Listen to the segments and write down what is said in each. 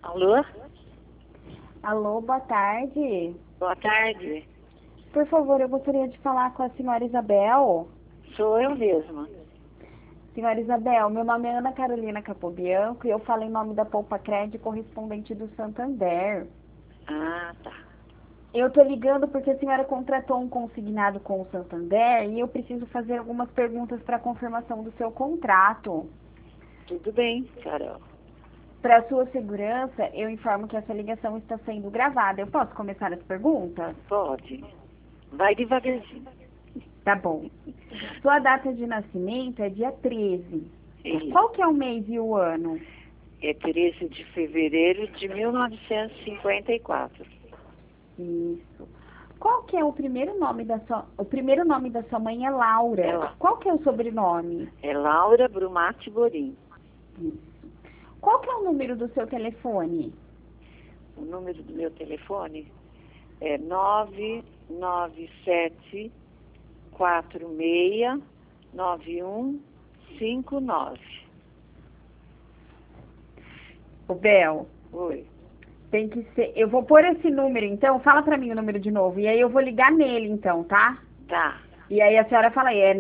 Alô? Alô, boa tarde. Boa tarde. Por favor, eu gostaria de falar com a senhora Isabel. Sou eu mesma. Senhora Isabel, meu nome é Ana Carolina Capobianco e eu falo em nome da Poupa Crédito, correspondente do Santander. Ah, tá. Eu tô ligando porque a senhora contratou um consignado com o Santander e eu preciso fazer algumas perguntas para confirmação do seu contrato. Tudo bem, Carol. Para sua segurança, eu informo que essa ligação está sendo gravada. Eu posso começar as perguntas? Pode. Vai devagarzinho. Tá bom. Sua data de nascimento é dia 13. Isso. Qual que é o mês e o ano? É 13 de fevereiro de 1954. Isso. Qual que é o primeiro nome da sua... O primeiro nome da sua mãe é Laura. Qual que é o sobrenome? É Laura Brumati Borim. Isso. Qual que é o número do seu telefone? O número do meu telefone é 997469159. O Bel, Oi. tem que ser... Eu vou pôr esse número, então. Fala pra mim o número de novo. E aí eu vou ligar nele, então, tá? Tá. E aí a senhora fala aí, é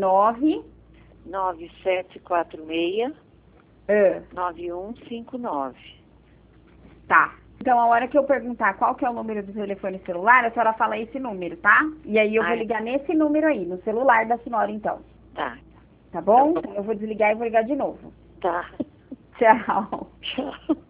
9746 Ah, 9159. tá. Então, a hora que eu perguntar qual que é o número do telefone celular, a senhora fala esse número, tá? E aí eu vou ligar nesse número aí, no celular da senhora, então. Tá. Tá bom? Eu vou desligar e vou ligar de novo. Tá. Tchau. Tchau.